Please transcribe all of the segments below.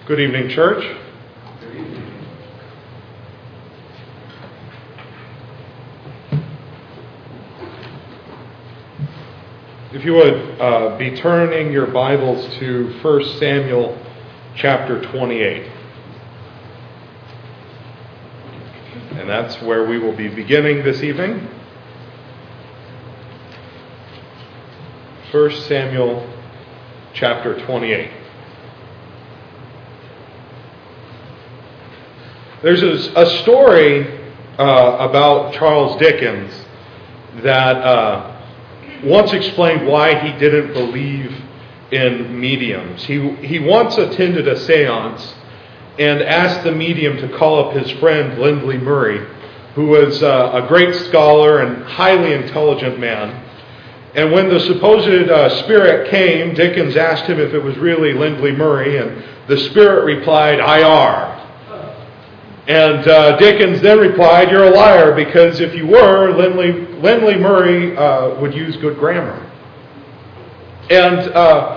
Good evening, church. Good evening. If you would be turning your Bibles to 1 Samuel chapter 28. And that's where we will be beginning this evening. 1 Samuel chapter 28. There's a story about Charles Dickens that once explained why he didn't believe in mediums. He once attended a seance and asked the medium to call up his friend Lindley Murray, who was a great scholar and highly intelligent man. And when the supposed spirit came, Dickens asked him if it was really Lindley Murray, and the spirit replied, "I are." And Dickens then replied, "You're a liar, because if you were, Lindley Murray would use good grammar." And,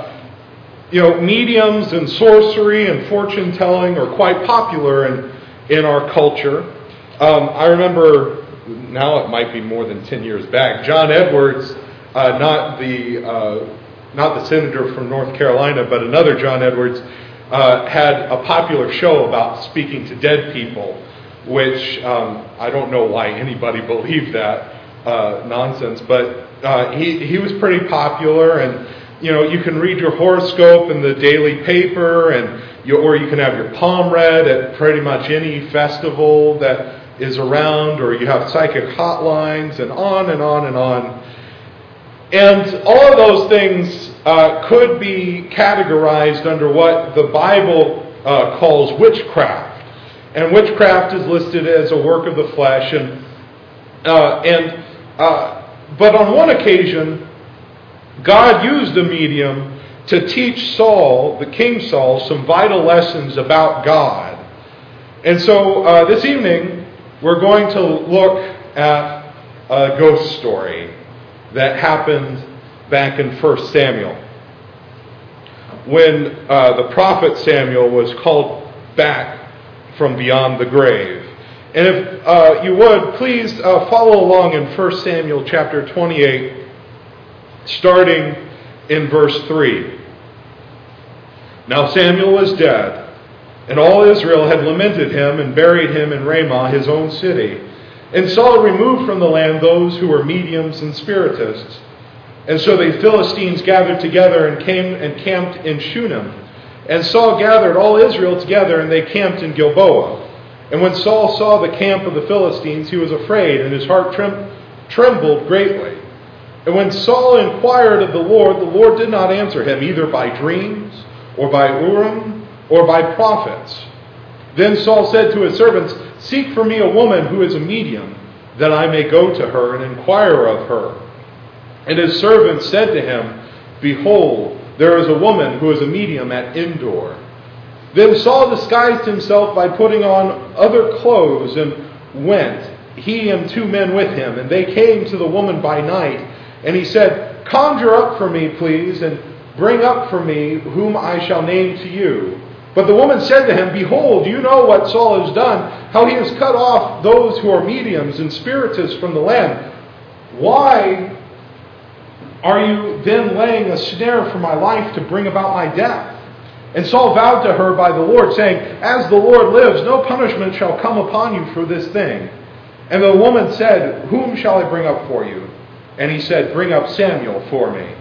mediums and sorcery and fortune telling are quite popular in our culture. I remember, now it might be more than 10 years back, John Edwards, not the senator from North Carolina, but another John Edwards, had a popular show about speaking to dead people, which I don't know why anybody believed that nonsense, but he was pretty popular. And you can read your horoscope in the daily paper, or you can have your palm read at pretty much any festival that is around, or you have psychic hotlines, and on and on and on. And all of those things could be categorized under what the Bible calls witchcraft. And witchcraft is listed as a work of the flesh. But on one occasion, God used a medium to teach Saul, the King Saul, some vital lessons about God. And so this evening, we're going to look at a ghost story that happened back in 1 Samuel, when the prophet Samuel was called back from beyond the grave. And if you would, please follow along in 1 Samuel chapter 28, starting in verse 3. Now Samuel was dead, and all Israel had lamented him and buried him in Ramah, his own city. And Saul removed from the land those who were mediums and spiritists. And so the Philistines gathered together and came and camped in Shunem. And Saul gathered all Israel together, and they camped in Gilboa. And when Saul saw the camp of the Philistines, he was afraid, and his heart trembled greatly. And when Saul inquired of the Lord did not answer him, either by dreams, or by Urim, or by prophets. Then Saul said to his servants, "Seek for me a woman who is a medium, that I may go to her and inquire of her." And his servants said to him, "Behold, there is a woman who is a medium at Endor." Then Saul disguised himself by putting on other clothes and went, he and 2 men with him. And they came to the woman by night. And he said, "Conjure up for me, please, and bring up for me whom I shall name to you." But the woman said to him, "Behold, you know what Saul has done, how he has cut off those who are mediums and spiritists from the land. Why are you then laying a snare for my life to bring about my death?" And Saul vowed to her by the Lord, saying, "As the Lord lives, no punishment shall come upon you for this thing." And the woman said, "Whom shall I bring up for you?" And he said, "Bring up Samuel for me."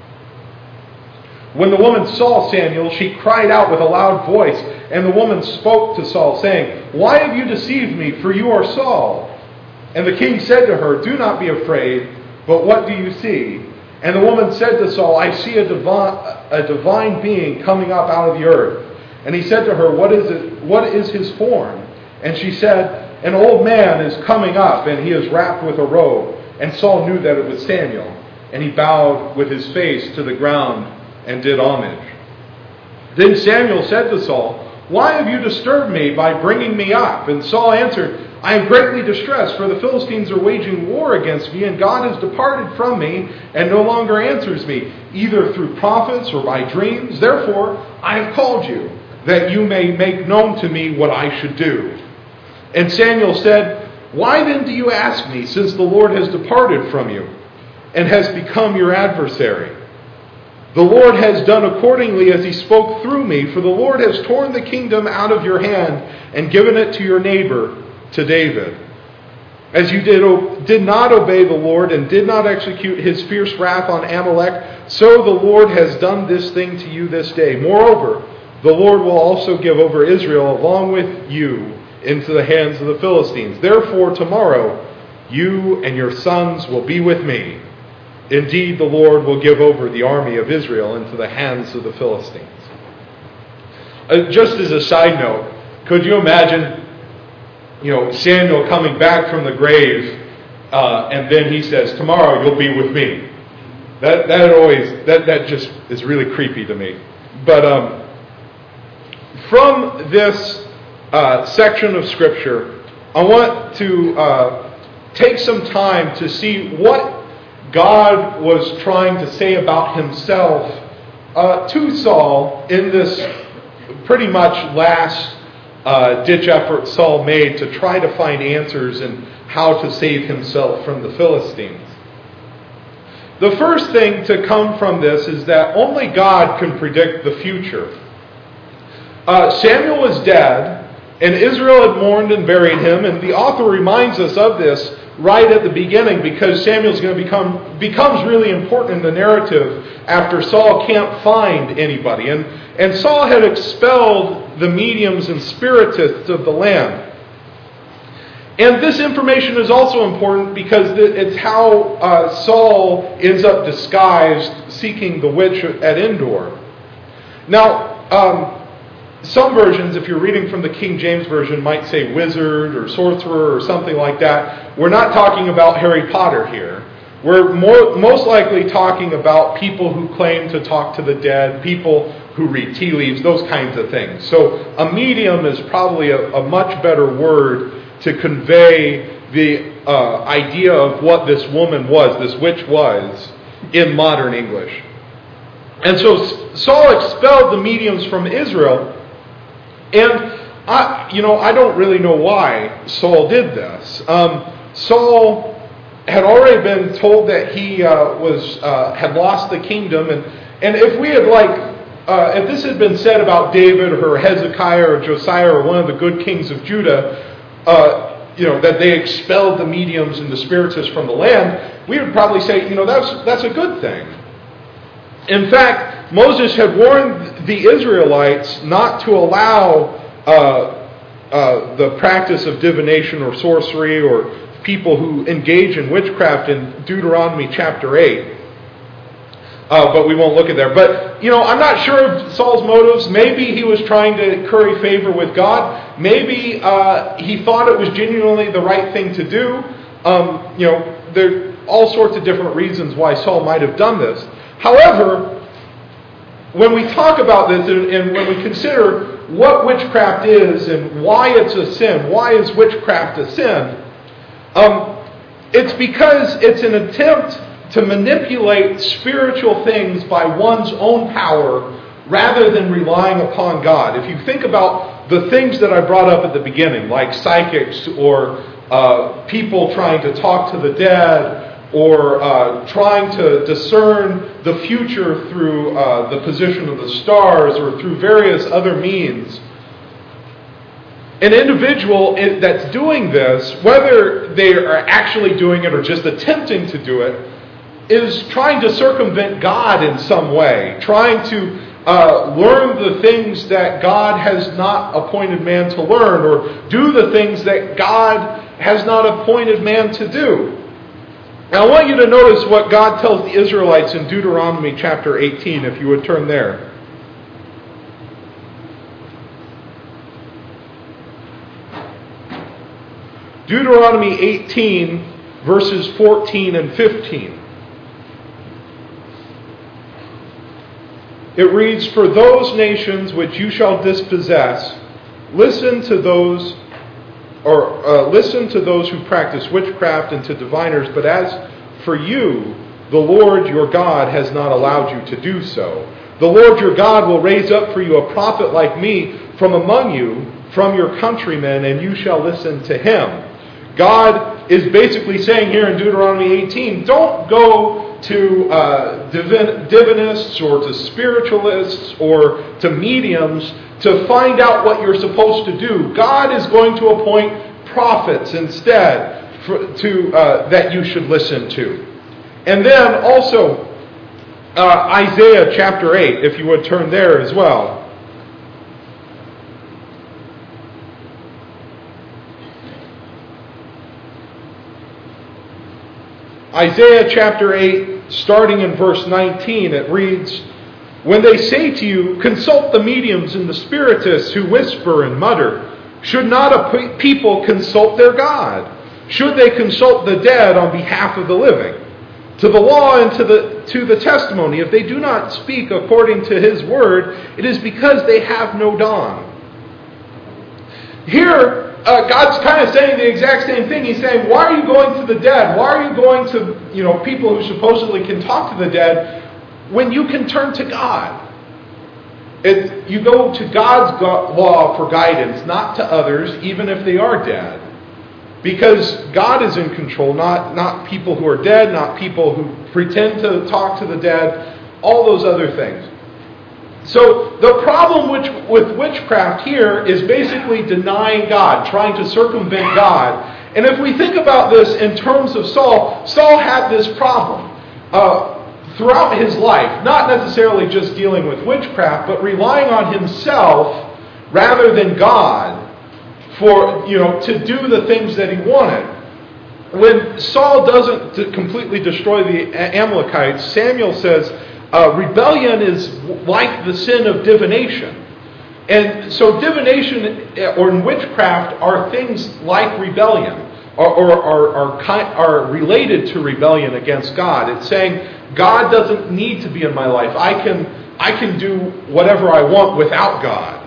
When the woman saw Samuel, she cried out with a loud voice. And the woman spoke to Saul, saying, "Why have you deceived me? For you are Saul." And the king said to her, "Do not be afraid, but what do you see?" And the woman said to Saul, "I see a divine being coming up out of the earth." And he said to her, "What is it? What is his form?" And she said, "An old man is coming up, and he is wrapped with a robe." And Saul knew that it was Samuel. And he bowed with his face to the ground and did homage. Then Samuel said to Saul, "Why have you disturbed me by bringing me up?" And Saul answered, "I am greatly distressed, for the Philistines are waging war against me, and God has departed from me and no longer answers me, either through prophets or by dreams. Therefore, I have called you." that you may make known to me what I should do." And Samuel said, "Why then do you ask me, since the Lord has departed from you and has become your adversary? The Lord has done accordingly as he spoke through me, for the Lord has torn the kingdom out of your hand and given it to your neighbor, to David. As you did not obey the Lord and did not execute his fierce wrath on Amalek, so the Lord has done this thing to you this day. Moreover, the Lord will also give over Israel along with you into the hands of the Philistines. Therefore, tomorrow you and your sons will be with me. Indeed, the Lord will give over the army of Israel into the hands of the Philistines." Just as a side note, could you imagine, Samuel coming back from the grave, and then he says, "Tomorrow you'll be with me." That just is really creepy to me. But from this section of Scripture, I want to take some time to see what God was trying to say about himself to Saul in this pretty much last ditch effort Saul made to try to find answers in how to save himself from the Philistines. The first thing to come from this is that only God can predict the future. Samuel was dead, and Israel had mourned and buried him, and the author reminds us of this right at the beginning, because Samuel's going to becomes really important in the narrative after Saul can't find anybody. And Saul had expelled the mediums and spiritists of the land. And this information is also important because it's how Saul ends up disguised seeking the witch at Endor. Now, some versions, if you're reading from the King James Version, might say wizard or sorcerer or something like that. We're not talking about Harry Potter here. We're most likely talking about people who claim to talk to the dead, people who read tea leaves, those kinds of things. So a medium is probably a much better word to convey the idea of what this woman was, this witch was, in modern English. And so Saul expelled the mediums from Israel. And I don't really know why Saul did this. Saul had already been told that he had lost the kingdom, and if we had if this had been said about David or Hezekiah or Josiah or one of the good kings of Judah, that they expelled the mediums and the spiritists from the land, we would probably say, that's a good thing. In fact, Moses had warned the Israelites not to allow the practice of divination or sorcery or people who engage in witchcraft in Deuteronomy chapter 8. But we won't look at there. But, I'm not sure of Saul's motives. Maybe he was trying to curry favor with God. Maybe he thought it was genuinely the right thing to do. There are all sorts of different reasons why Saul might have done this. However, when we talk about this and when we consider what witchcraft is and why it's a sin, why is witchcraft a sin, it's because it's an attempt to manipulate spiritual things by one's own power rather than relying upon God. If you think about the things that I brought up at the beginning, like psychics or people trying to talk to the dead, or trying to discern the future through the position of the stars or through various other means, an individual that's doing this, whether they are actually doing it or just attempting to do it, is trying to circumvent God in some way, trying to learn the things that God has not appointed man to learn, or do the things that God has not appointed man to do. Now I want you to notice what God tells the Israelites in Deuteronomy chapter 18, if you would turn there. Deuteronomy 18, verses 14 and 15. It reads, "For those nations which you shall dispossess, listen to those who practice witchcraft and to diviners, but as for you, the Lord your God has not allowed you to do so. The Lord your God will raise up for you a prophet like me from among you, from your countrymen, and you shall listen to him. God is basically saying here in Deuteronomy 18, don't go to divinists or to spiritualists or to mediums to find out what you're supposed to do. God is going to appoint prophets instead that you should listen to. And then also Isaiah chapter 8, if you would turn there as well. Isaiah chapter 8, starting in verse 19, it reads, "When they say to you, consult the mediums and the spiritists who whisper and mutter, should not a people consult their God? Should they consult the dead on behalf of the living? To the law and to the testimony, if they do not speak according to his word, it is because they have no dawn." Here, God's kind of saying the exact same thing. He's saying, why are you going to the dead? Why are you going to, people who supposedly can talk to the dead when you can turn to God? You go to God's law for guidance, not to others, even if they are dead. Because God is in control, not people who are dead, not people who pretend to talk to the dead, all those other things. So the problem with witchcraft here is basically denying God, trying to circumvent God. And if we think about this in terms of Saul had this problem throughout his life, not necessarily just dealing with witchcraft, but relying on himself rather than God to do the things that he wanted. When Saul doesn't completely destroy the Amalekites, Samuel says, rebellion is like the sin of divination. And so divination or witchcraft are things like rebellion or are related to rebellion against God. It's saying God doesn't need to be in my life. I can do whatever I want without God.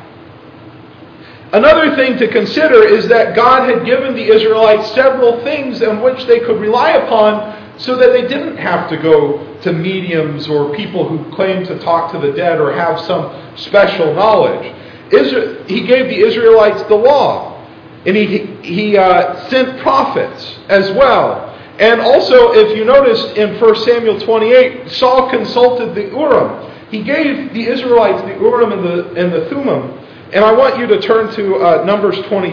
Another thing to consider is that God had given the Israelites several things in which they could rely upon so that they didn't have to go to mediums or people who claim to talk to the dead or have some special knowledge. He gave the Israelites the law, and he sent prophets as well. And also, if you notice in 1 Samuel 28, Saul consulted the Urim. He gave the Israelites the Urim and the Thummim. And I want you to turn to Numbers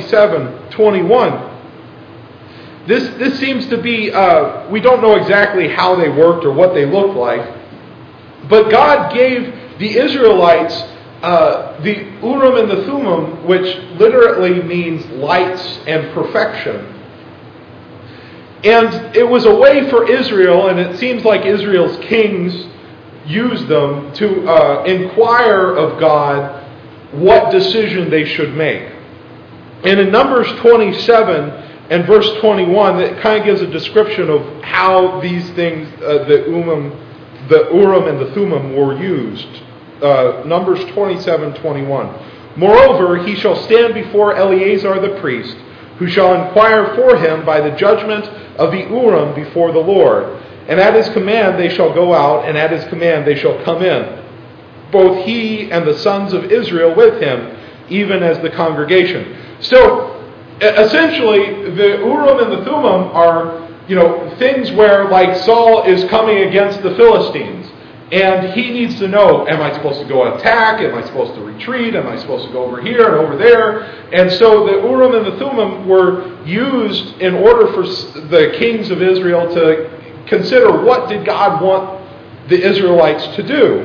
27:21. This seems to be, we don't know exactly how they worked or what they looked like, but God gave the Israelites the Urim and the Thummim, which literally means lights and perfection. And it was a way for Israel, and it seems like Israel's kings used them to inquire of God what decision they should make. And in Numbers 27 and verse 21, it kind of gives a description of how these things, the Urim and the Thummim, were used. Numbers 27:21. "Moreover, he shall stand before Eleazar the priest, who shall inquire for him by the judgment of the Urim before the Lord. And at his command they shall go out, and at his command they shall come in, both he and the sons of Israel with him, even as the congregation." So, essentially, the Urim and the Thummim are, things where, like, Saul is coming against the Philistines, and he needs to know, am I supposed to go attack? Am I supposed to retreat? Am I supposed to go over here and over there? And so the Urim and the Thummim were used in order for the kings of Israel to consider what did God want the Israelites to do.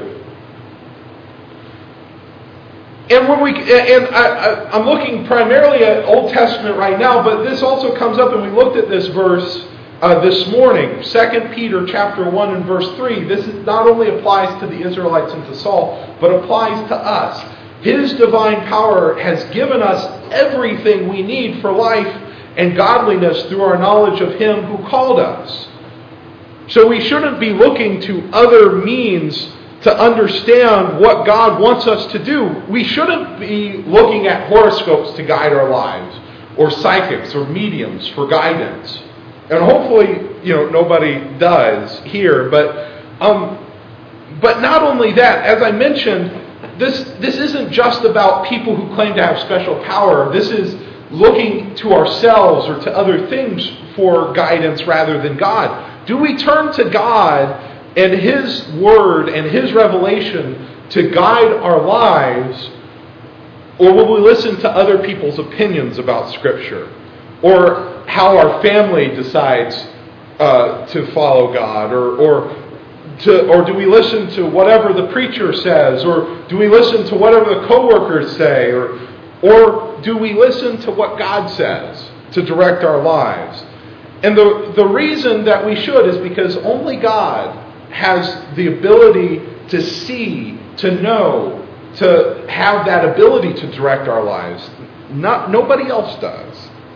And I'm looking primarily at Old Testament right now, but this also comes up, and we looked at this verse this morning, 2 Peter chapter 1 and verse 3. This not only applies to the Israelites and to Saul, but applies to us. His divine power has given us everything we need for life and godliness through our knowledge of Him who called us. So we shouldn't be looking to other means to understand what God wants us to do. We shouldn't be looking at horoscopes to guide our lives, or psychics or mediums for guidance. And hopefully, nobody does here. But But not only that, as I mentioned, this isn't just about people who claim to have special power. This is looking to ourselves or to other things for guidance rather than God. Do we turn to God and His Word and His revelation to guide our lives, or will we listen to other people's opinions about Scripture, or how our family decides to follow God, or do we listen to whatever the preacher says, or do we listen to whatever the coworkers say, or do we listen to what God says to direct our lives? And the reason that we should is because only God has the ability to see, to know, to have that ability to direct our lives. Nobody else does.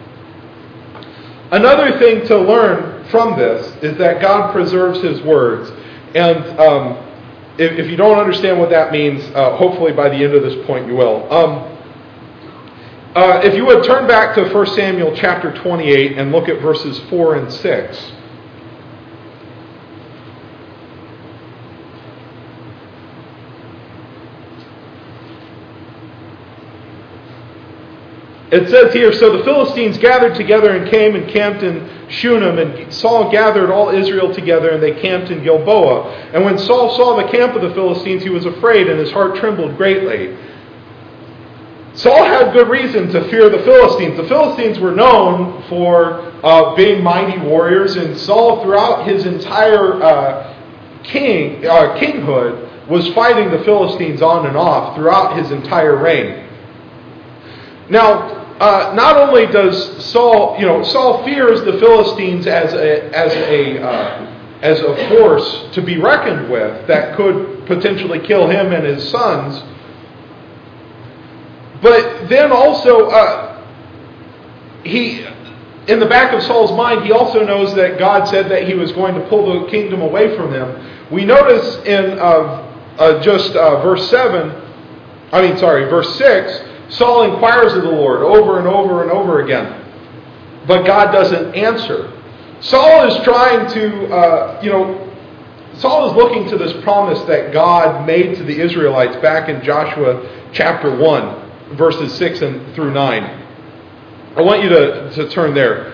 Another thing to learn from this is that God preserves His words. And if you don't understand what that means, hopefully by the end of this point you will. If you would turn back to 1 Samuel chapter 28 and look at verses 4 and 6. It says here, "So the Philistines gathered together and came and camped in Shunem, and Saul gathered all Israel together, and they camped in Gilboa. And when Saul saw the camp of the Philistines, he was afraid, and his heart trembled greatly." Saul had good reason to fear the Philistines. The Philistines were known for being mighty warriors, and Saul, throughout his entire kinghood, was fighting the Philistines on and off throughout his entire reign. Now, not only does Saul, Saul fears the Philistines as a force to be reckoned with that could potentially kill him and his sons. But then also, in the back of Saul's mind, he also knows that God said that He was going to pull the kingdom away from them. We notice in verse 6. Saul inquires of the Lord over and over and over again, but God doesn't answer. Saul is trying to, Saul is looking to this promise that God made to the Israelites back in Joshua chapter 1, verses 6 through 9. I want you to turn there.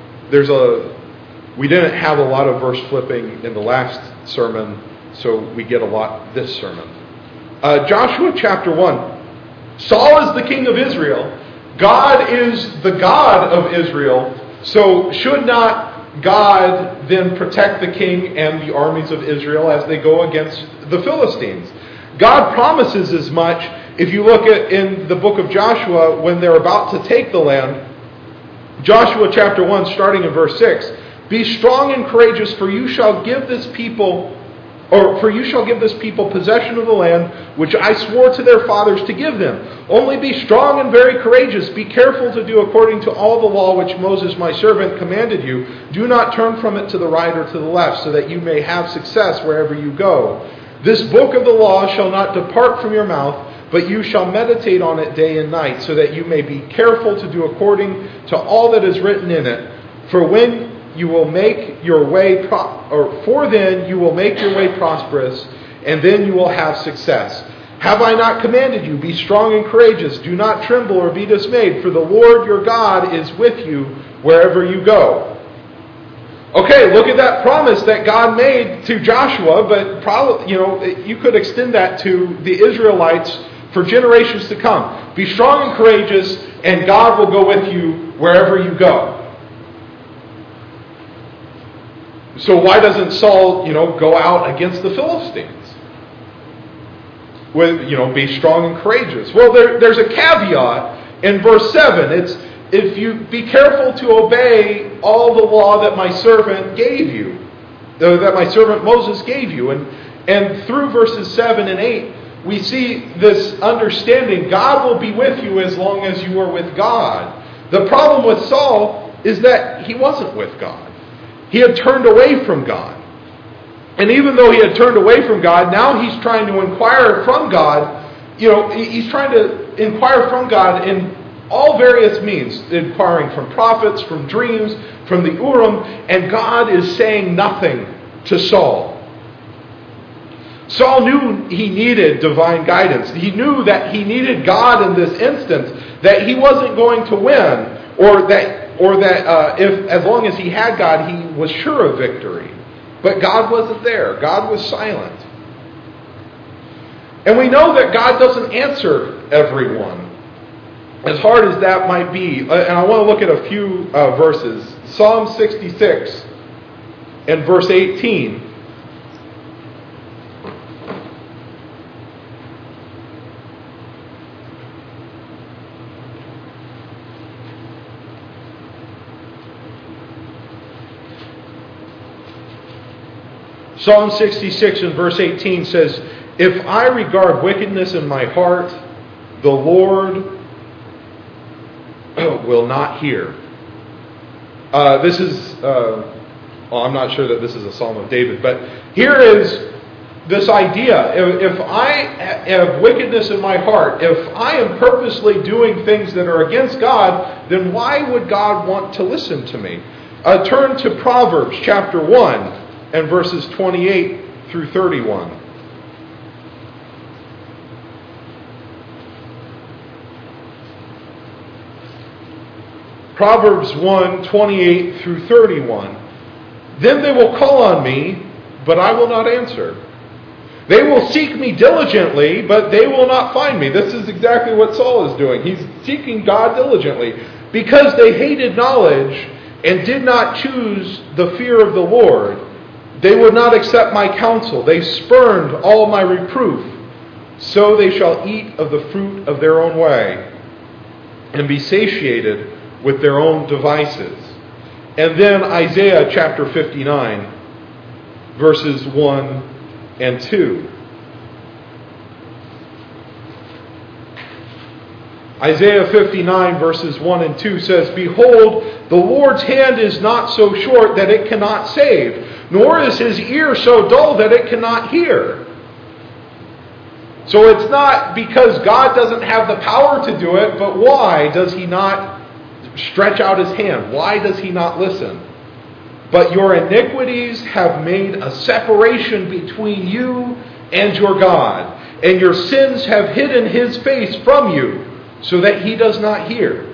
We didn't have a lot of verse flipping in the last sermon, so we get a lot this sermon. Joshua chapter 1. Saul is the king of Israel. God is the God of Israel. So should not God then protect the king and the armies of Israel as they go against the Philistines? God promises as much. If you look at in the book of Joshua, when they're about to take the land, Joshua chapter 1, starting in verse 6, "Be strong and courageous, for you shall give this people possession of the land which I swore to their fathers to give them. Only be strong and very courageous. Be careful to do according to all the law which Moses my servant commanded you. Do not turn from it to the right or to the left, so that you may have success wherever you go. This book of the law shall not depart from your mouth, but you shall meditate on it day and night, so that you may be careful to do according to all that is written in it. For then you will make your way prosperous, and then you will have success. Have I not commanded you? Be strong and courageous. Do not tremble or be dismayed, for the Lord your God is with you wherever you go." Okay, look at that promise that God made to Joshua, but probably, you could extend that to the Israelites for generations to come. Be strong and courageous, and God will go with you wherever you go. So why doesn't Saul, go out against the Philistines? With, be strong and courageous. Well, there's a caveat in verse 7. It's, if you be careful to obey all the law that my servant gave you, that my servant Moses gave you. And through verses 7 and 8, we see this understanding. God will be with you as long as you are with God. The problem with Saul is that he wasn't with God. He had turned away from God. And even though he had turned away from God, now he's trying to inquire from God. He's trying to inquire from God in all various means, inquiring from prophets, from dreams, from the Urim, and God is saying nothing to Saul. Saul knew he needed divine guidance. He knew that he needed God in this instance, that he wasn't going to win, or that if as long as he had God, he was sure of victory. But God wasn't there. God was silent. And we know that God doesn't answer everyone, as hard as that might be. And I want to look at a few verses. Psalm 66 and verse 18. Psalm 66 and verse 18 says, "If I regard wickedness in my heart, the Lord will not hear." This is, I'm not sure that this is a Psalm of David, but here is this idea. If I have wickedness in my heart, if I am purposely doing things that are against God, then why would God want to listen to me? Turn to Proverbs chapter 1 and verses 28 through 31. Proverbs 1, 28 through 31. "Then they will call on me, but I will not answer. They will seek me diligently, but they will not find me." This is exactly what Saul is doing. He's seeking God diligently. "Because they hated knowledge and did not choose the fear of the Lord, they would not accept my counsel. They spurned all my reproof. So they shall eat of the fruit of their own way and be satiated with their own devices." And then Isaiah chapter 59, verses 1 and 2. Isaiah 59, verses 1 and 2 says, "Behold, the Lord's hand is not so short that it cannot save, nor is his ear so dull that it cannot hear." So it's not because God doesn't have the power to do it, but why does he not stretch out his hand? Why does he not listen? "But your iniquities have made a separation between you and your God, and your sins have hidden his face from you, so that he does not hear."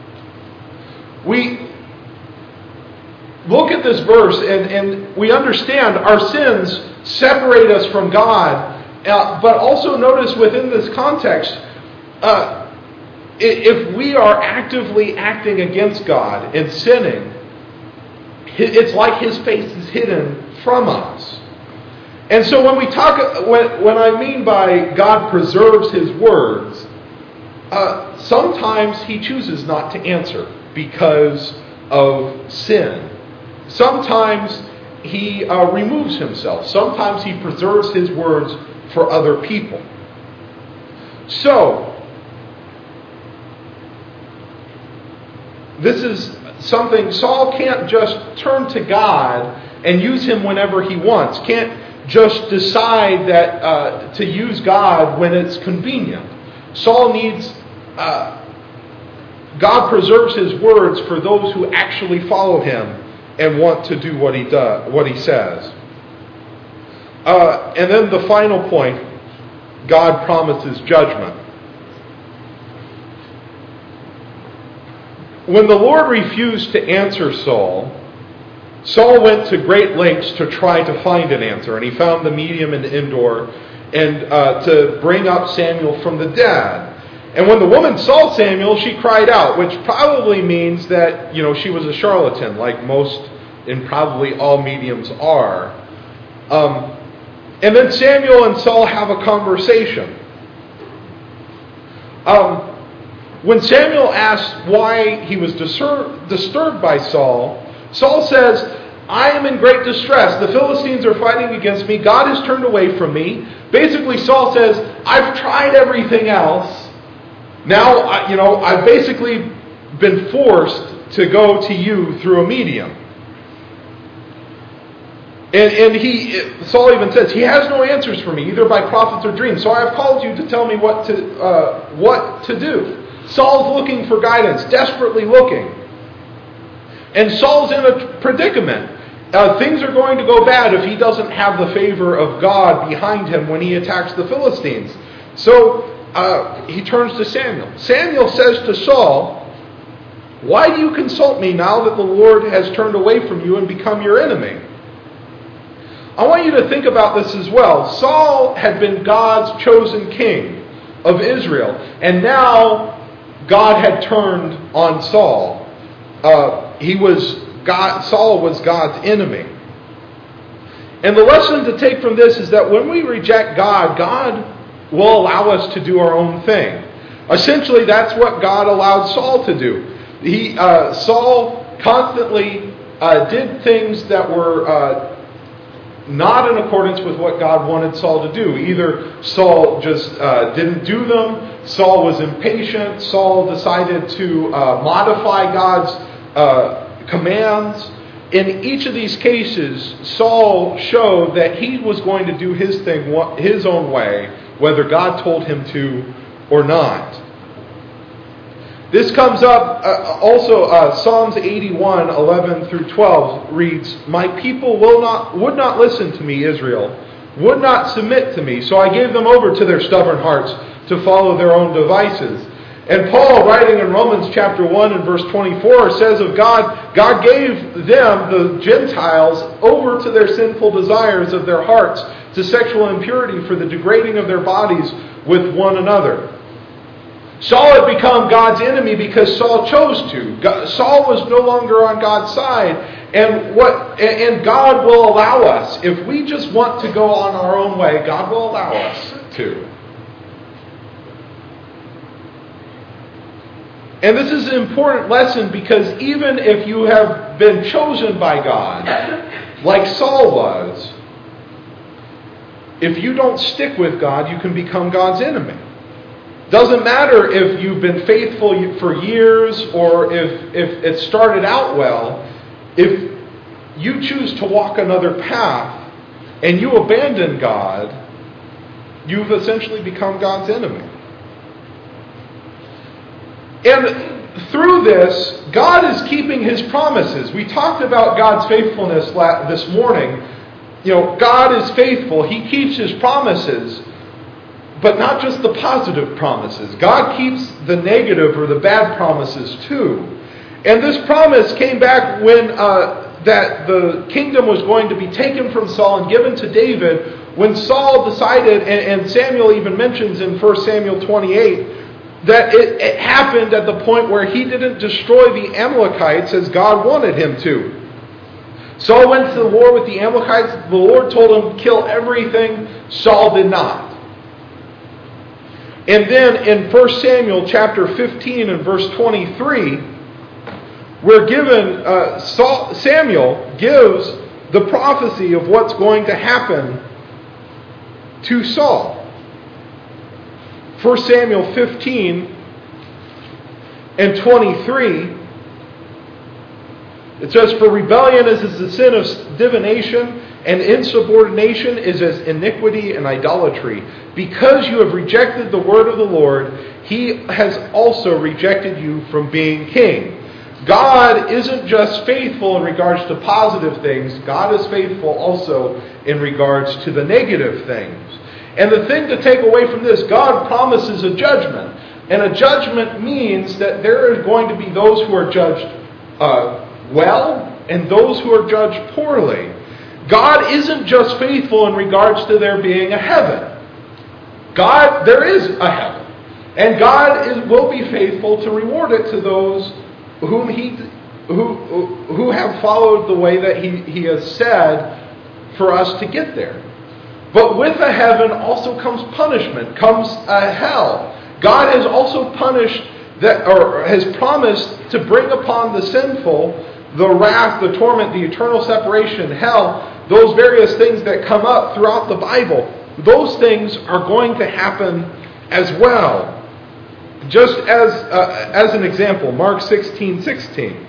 We look at this verse and we understand our sins separate us from God, but also notice within this context, if we are actively acting against God and sinning, it's like his face is hidden from us. And so when we talk, when I mean by God preserves his words, sometimes he chooses not to answer because of sin. Sometimes he removes himself. Sometimes he preserves his words for other people. So, this is something, Saul can't just turn to God and use him whenever he wants. Can't just decide that to use God when it's convenient. Saul needs, God preserves his words for those who actually follow him and want to do what he does, what he says. And then the final point, God promises judgment. When the Lord refused to answer Saul, Saul went to great lengths to try to find an answer, and he found the medium in Endor and to bring up Samuel from the dead. And when the woman saw Samuel, she cried out, which probably means that, she was a charlatan, like most and probably all mediums are. And then Samuel and Saul have a conversation. When Samuel asks why he was disturbed by Saul, Saul says, "I am in great distress. The Philistines are fighting against me. God has turned away from me." Basically, Saul says, "I've tried everything else. Now, I've basically been forced to go to you through a medium." And Saul even says, "He has no answers for me, either by prophets or dreams. So I have called you to tell me what to do." Saul's looking for guidance, desperately looking. And Saul's in a predicament. things are going to go bad if he doesn't have the favor of God behind him when he attacks the Philistines. So he turns to Samuel. Samuel says to Saul, "Why do you consult me now that the Lord has turned away from you and become your enemy?" I want you to think about this as well. Saul had been God's chosen king of Israel, and now God had turned on Saul. Saul was God's enemy. And the lesson to take from this is that when we reject God, God will allow us to do our own thing. Essentially, that's what God allowed Saul to do. Saul constantly did things that were not in accordance with what God wanted Saul to do. Either Saul just didn't do them, Saul was impatient, Saul decided to modify God's commands. In each of these cases, Saul showed that he was going to do his thing his own way, whether God told him to or not. This comes up also, Psalms 81, 11 through 12 reads, "My people would not listen to me, Israel, would not submit to me, so I gave them over to their stubborn hearts to follow their own devices." And Paul, writing in Romans chapter 1 and verse 24, says of God, God gave them, the Gentiles, over to their sinful desires of their hearts, to sexual impurity for the degrading of their bodies with one another. Saul had become God's enemy because Saul chose to. Saul was no longer on God's side. And God will allow us, if we just want to go on our own way, God will allow us to. And this is an important lesson because even if you have been chosen by God, like Saul was, if you don't stick with God, you can become God's enemy. Doesn't matter if you've been faithful for years or if it started out well. If you choose to walk another path and you abandon God, you've essentially become God's enemy. And through this, God is keeping His promises. We talked about God's faithfulness this morning. God is faithful. He keeps His promises. But not just the positive promises. God keeps the negative or the bad promises too. And this promise came back when that the kingdom was going to be taken from Saul and given to David, when Saul decided, and Samuel even mentions in 1 Samuel 28, that it happened at the point where he didn't destroy the Amalekites as God wanted him to. Saul went to the war with the Amalekites. The Lord told him, kill everything. Saul did not. And then in 1 Samuel chapter 15 and verse 23, we're given, Samuel gives the prophecy of what's going to happen to Saul. 1 Samuel 15 and 23, it says, "For rebellion is as the sin of divination, and insubordination is as iniquity and idolatry. Because you have rejected the word of the Lord, He has also rejected you from being king." God isn't just faithful in regards to positive things. God is faithful also in regards to the negative things. And the thing to take away from this, God promises a judgment. And a judgment means that there are going to be those who are judged well and those who are judged poorly. God isn't just faithful in regards to there being a heaven. There is a heaven. And God will be faithful to reward it to those who have followed the way that He has said for us to get there. But with a heaven also comes punishment, comes a hell. God has also punished has promised to bring upon the sinful the wrath, the torment, the eternal separation, hell, those various things that come up throughout the Bible. Those things are going to happen as well. Just as an example, Mark 16:16.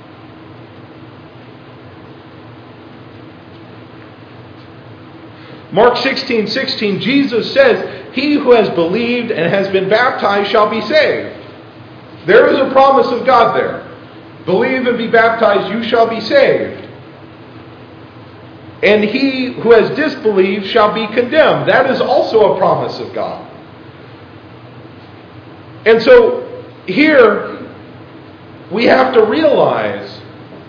Mark 16:16, Jesus says, "He who has believed and has been baptized shall be saved." There is a promise of God there. Believe and be baptized, you shall be saved. and he who has disbelieved shall be condemned. That is also a promise of God. And so here we have to realize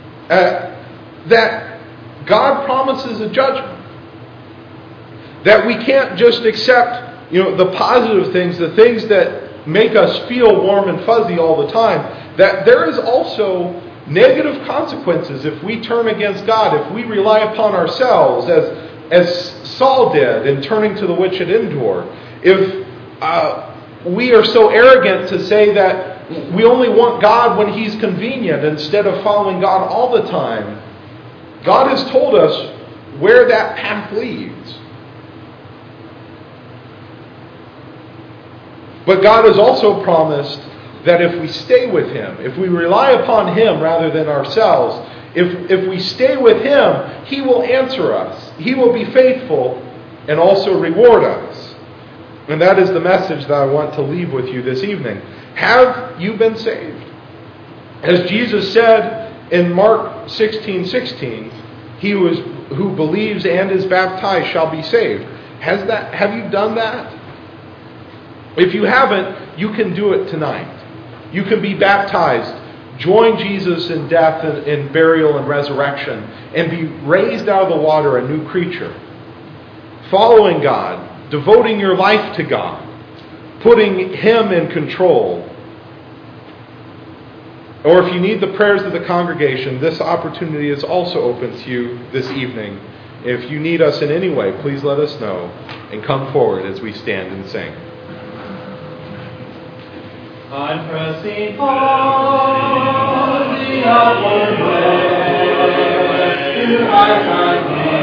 that God promises a judgment. That we can't just accept, the positive things, the things that make us feel warm and fuzzy all the time. That there is also negative consequences if we turn against God, if we rely upon ourselves, as Saul did in turning to the witch at Endor. If we are so arrogant to say that we only want God when He's convenient instead of following God all the time, God has told us where that path leads. But God has also promised that if we stay with Him, if we rely upon Him rather than ourselves, if we stay with Him, He will answer us. He will be faithful and also reward us. And that is the message that I want to leave with you this evening. Have you been saved? As Jesus said in Mark 16:16, he who believes and is baptized shall be saved. Have you done that? If you haven't, you can do it tonight. You can be baptized, join Jesus in death and in burial and resurrection, and be raised out of the water a new creature. Following God, devoting your life to God, putting Him in control. Or if you need the prayers of the congregation, this opportunity is also open to you this evening. If you need us in any way, please let us know and come forward as we stand and sing. I'm pressing on the upward way to my